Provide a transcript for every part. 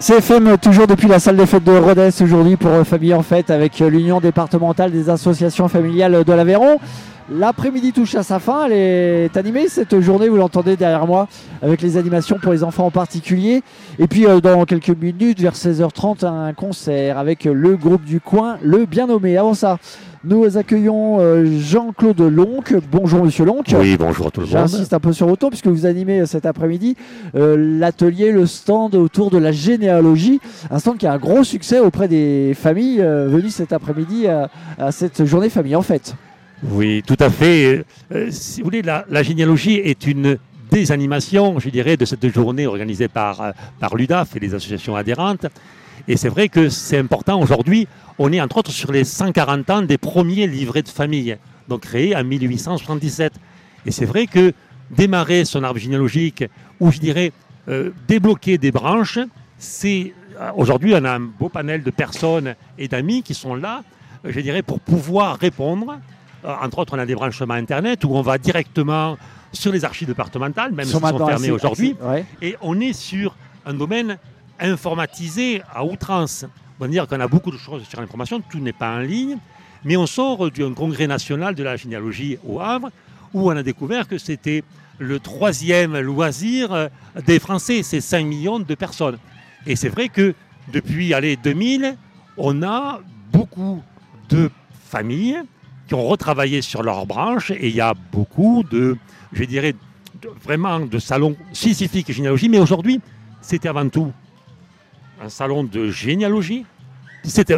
CFM, toujours depuis la salle des fêtes de Rodez aujourd'hui pour Famille en Fête avec l'Union départementale des associations familiales de l'Aveyron. L'après-midi touche à sa fin, elle est animée cette journée, vous l'entendez derrière moi, avec les animations pour les enfants en particulier. Et puis dans quelques minutes, vers 16h30, un concert avec le groupe du coin, le bien nommé. Avant ça, nous accueillons Jean-Claude Lonck. Bonjour Monsieur Lonck. Oui, bonjour à tout le monde. J'insiste un peu sur votre tour puisque vous animez cet après-midi l'atelier, le stand autour de la généalogie. Un stand qui a un gros succès auprès des familles venues cet après-midi à cette journée Famille en Fête. Oui, tout à fait. Si vous voulez, la généalogie est une des animations, je dirais, de cette journée organisée par l'UDAF et les associations adhérentes. Et c'est vrai que c'est important aujourd'hui. On est entre autres sur les 140 ans des premiers livrets de famille, donc créés en 1877. Et c'est vrai que démarrer son arbre généalogique, ou je dirais débloquer des branches, c'est aujourd'hui on a un beau panel de personnes et d'amis qui sont là, je dirais, pour pouvoir répondre. Entre autres, on a des branchements Internet où on va directement sur les archives départementales, même si elles sont fermées aujourd'hui. Ouais. Et on est sur un domaine informatisé à outrance. On va dire qu'on a beaucoup de choses sur l'information, tout n'est pas en ligne, mais on sort d'un congrès national de la généalogie au Havre où on a découvert que c'était le 3e loisir des Français, c'est 5 millions de personnes. Et c'est vrai que depuis 2000, on a beaucoup de familles qui ont retravaillé sur leurs branches et il y a beaucoup je dirais, vraiment de salons spécifiques de généalogie, mais aujourd'hui, c'était avant tout un salon de généalogie. C'était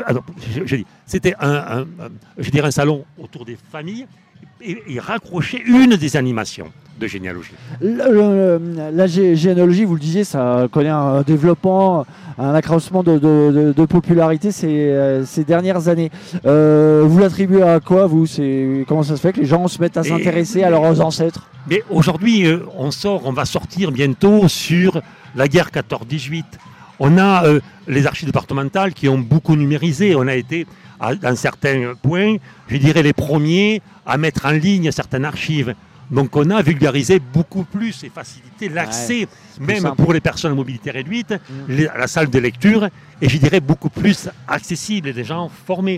un salon autour des familles et raccrocher une des animations de généalogie. La généalogie, vous le disiez, ça connaît un développement, un accroissement de popularité ces dernières années. Vous l'attribuez à quoi, vous ? Comment ça se fait que les gens se mettent à s'intéresser à leurs ancêtres ? Mais aujourd'hui, on va sortir bientôt sur la guerre 14-18. On a les archives départementales qui ont beaucoup numérisé. On a été, à certains points, je dirais les premiers à mettre en ligne certaines archives. Donc on a vulgarisé beaucoup plus et facilité l'accès, même pour les personnes à mobilité réduite, à la salle de lecture, et je dirais beaucoup plus accessible et des gens formés.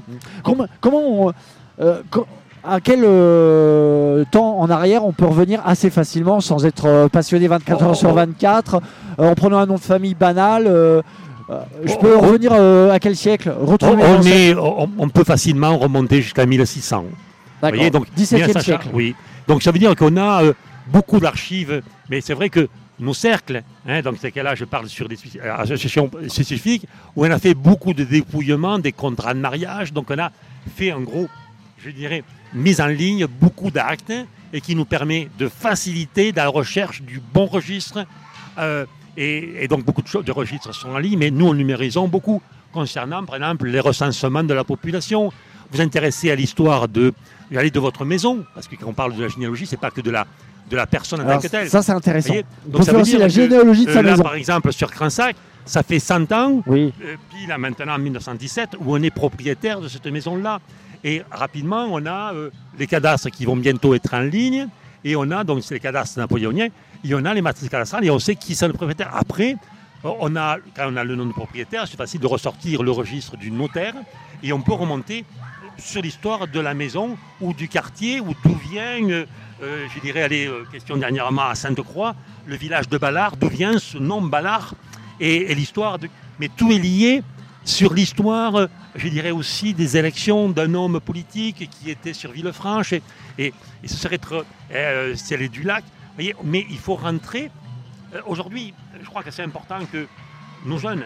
À quel temps en arrière on peut revenir assez facilement sans être passionné 24 heures sur 24, en prenant un nom de famille banal je peux revenir à quel siècle on peut facilement remonter jusqu'à 1600. D'accord, vous voyez, donc 17e siècle. Oui. Donc ça veut dire qu'on a beaucoup d'archives, mais c'est vrai que nos cercles, donc c'est que là je parle sur des associations spécifiques, où on a fait beaucoup de dépouillements, des contrats de mariage, donc on a fait en gros, je dirais, mise en ligne beaucoup d'actes et qui nous permet de faciliter la recherche du bon registre. Et donc beaucoup de registres sont en ligne, mais nous, numérisons beaucoup concernant, par exemple, les recensements de la population. Vous intéressez à l'histoire de votre maison, parce que quand on parle de la généalogie, c'est pas que de la personne en tant que telle. Ça, c'est intéressant. Donc ça veut dire la généalogie de sa maison. Par exemple, sur Cransac, ça fait 100 ans, oui. Puis là maintenant, en 1917, où on est propriétaire de cette maison-là. Et rapidement, on a les cadastres qui vont bientôt être en ligne, et on a donc les cadastres napoléoniens, et on a les matrices cadastrales, et on sait qui sont les propriétaires. Après, quand on a le nom de propriétaire, c'est facile de ressortir le registre du notaire, et on peut remonter sur l'histoire de la maison ou du quartier, ou d'où vient, je dirais, question dernièrement à Sainte-Croix, le village de Ballard, d'où vient ce nom Ballard, et l'histoire de... Mais tout est lié sur l'histoire, je dirais aussi, des élections d'un homme politique qui était sur Villefranche, et ce serait Ciel du Lac. Vous voyez, mais il faut rentrer. Aujourd'hui, je crois que c'est important que nos jeunes,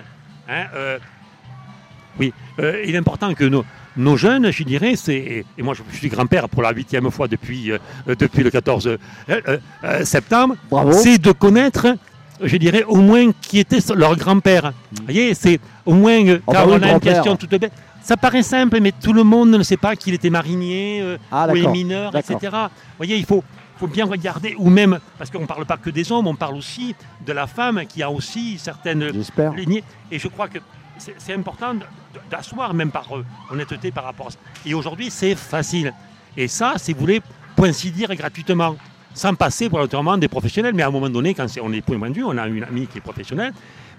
il est important que nos jeunes, je dirais, et moi je suis grand-père pour la 8e fois depuis le 14 septembre, bravo. C'est de connaître, je dirais, au moins qui était leur grand-père. Vous voyez, c'est au moins, quand on a une question toute bête, ça paraît simple, mais tout le monde ne sait pas qu'il était marinier, ou est mineur, etc. Vous voyez, il faut bien regarder, ou même, parce qu'on ne parle pas que des hommes, on parle aussi de la femme qui a aussi certaines lignées. Et je crois que c'est important d'asseoir, même par honnêteté par rapport à ça. Et aujourd'hui, c'est facile. Et ça, si vous voulez, pour ainsi dire, gratuitement, sans passer pour l'enterrement des professionnels. Mais à un moment donné, quand on est point de vue, on a une amie qui est professionnelle,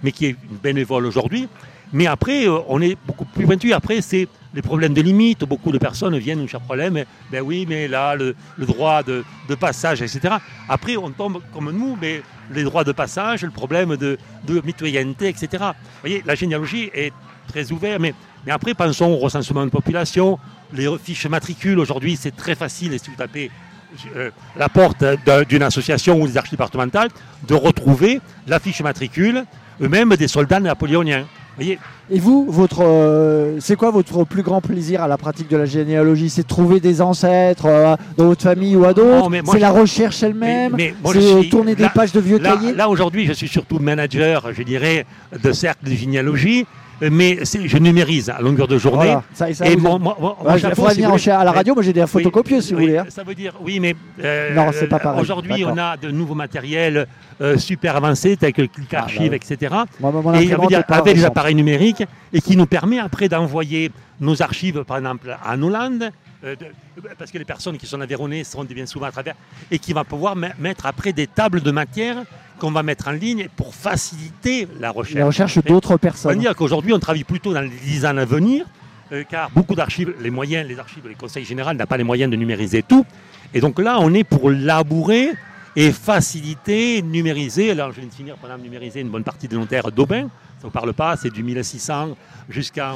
mais qui est une bénévole aujourd'hui. Mais après, on est beaucoup plus pointu. Après, c'est les problèmes de limite. Beaucoup de personnes viennent nous chercher problème. Ben oui, mais là, le droit de passage, etc. Après, on tombe comme nous, mais les droits de passage, le problème de mitoyenneté, etc. Vous voyez, la généalogie est très ouverte, mais après, pensons au recensement de population. Les fiches matricules, aujourd'hui, c'est très facile, si vous tapez la porte d'une association ou des archives départementales, de retrouver la fiche matricule, eux-mêmes des soldats napoléoniens. Voyez. Et vous, c'est quoi votre plus grand plaisir à la pratique de la généalogie? C'est de trouver des ancêtres dans votre famille ou à d'autres? C'est la recherche elle-même? C'est tourner des pages de vieux cahiers? Là, aujourd'hui, je suis surtout manager, je dirais, de cercle de généalogie. Mais je numérise à longueur de journée. Voilà, il faudrait venir à la radio, moi j'ai des photocopieuses si vous voulez. Ça veut dire, oui, mais non, c'est pas pareil. Aujourd'hui, on a de nouveaux matériels super avancés, tels que le clic archive, etc. Et avec des appareils numériques, et qui nous permet après d'envoyer nos archives, par exemple, en Hollande, parce que les personnes qui sont aveyronnées seront bien souvent à travers, et qui va pouvoir mettre après des tables de matière qu'on va mettre en ligne pour faciliter la recherche. La recherche d'autres personnes. On va dire qu'aujourd'hui, on travaille plutôt dans les 10 ans à venir, car beaucoup d'archives, les archives, les conseils généraux n'ont pas les moyens de numériser tout. Et donc là, on est pour labourer et faciliter, numériser. Alors, je viens de finir par numériser une bonne partie de l'Ontaire d'Aubin. Ça ne vous parle pas, c'est du 1600 jusqu'en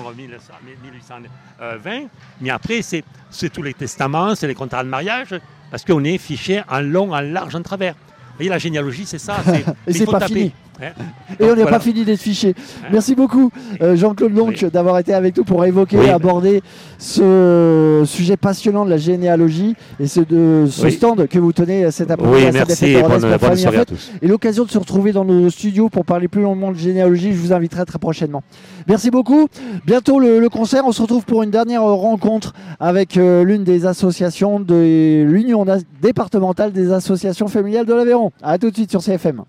1820. Mais après, c'est tous les testaments, c'est les contrats de mariage, parce qu'on est fiché en long, en large, en travers. Vous voyez, la généalogie, c'est ça. Et c'est pas fini. Et on n'est pas fini d'être fiché. Merci beaucoup, Jean-Claude Lonck, d'avoir été avec nous pour évoquer, aborder ce sujet passionnant de la généalogie et ce stand que vous tenez cet après-midi. Oui, merci. Bonne soirée à tous. Et l'occasion de se retrouver dans nos studios pour parler plus longuement de généalogie, je vous inviterai très prochainement. Merci beaucoup. Bientôt le concert. On se retrouve pour une dernière rencontre avec l'une des associations de l'Union départementale des associations familiales de l'Aveyron. À tout de suite sur CFM.